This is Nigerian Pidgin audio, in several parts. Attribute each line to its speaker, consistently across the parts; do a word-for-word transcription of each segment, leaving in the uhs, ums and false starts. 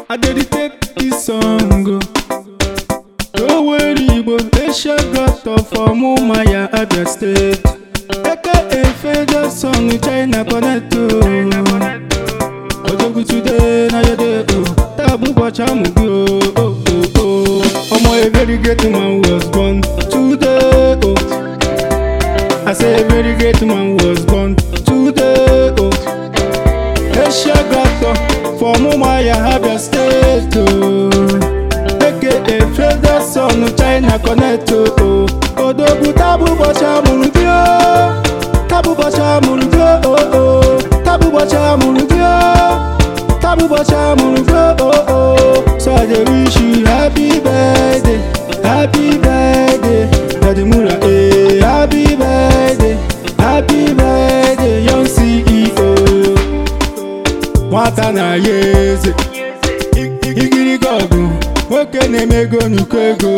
Speaker 1: I dedicate this song to Oweribo, Asia Grotto from Umaya, Abia State. aka Federal Song China Connect. Ojogu today na your day, oh. Tabu Bachamu oh oh oh oh. Omo a very great man was born today, oh. I say a very great man was born today, oh. Asia Grotto from Umaya, Abia State, oh. aka Federal Song China Connect, oh. Ojogu Tabu Bachamu oh. Tabu Bachamu oh oh. Tabu Bachamu oh. Tabu Bachamu oh oh. So I dey wish you happy birthday, happy birthday, Daddy Mura eh. Happy birthday, happy birthday, young C E O. Nwata na yeze, igiri gogu, nwoke na-emego nnukwu ego.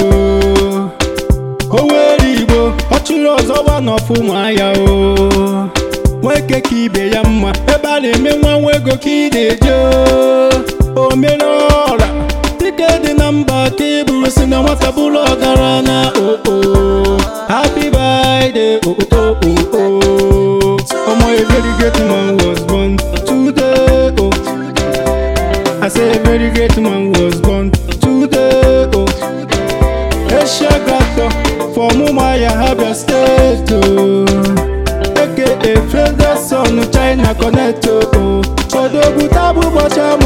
Speaker 1: Oweribo, ọchịrị ọzọ gba n'ọfụmahịa o. Nwoke ka ibe ya mma, ebe a na-eme nwa nwa ego ka ị na-eje o. O mere ọra, dike dị na mba ka ị bụrụ si na nwata bụrụ ọgaranya o o. Happy birthday o o o o. Omo a very great man was born today o. I say a very great man was born today o. Asia Grotto from Umaya, Abia State, oh. aka Federal Song China Connect, oh. Ojogu Tabu Bachamu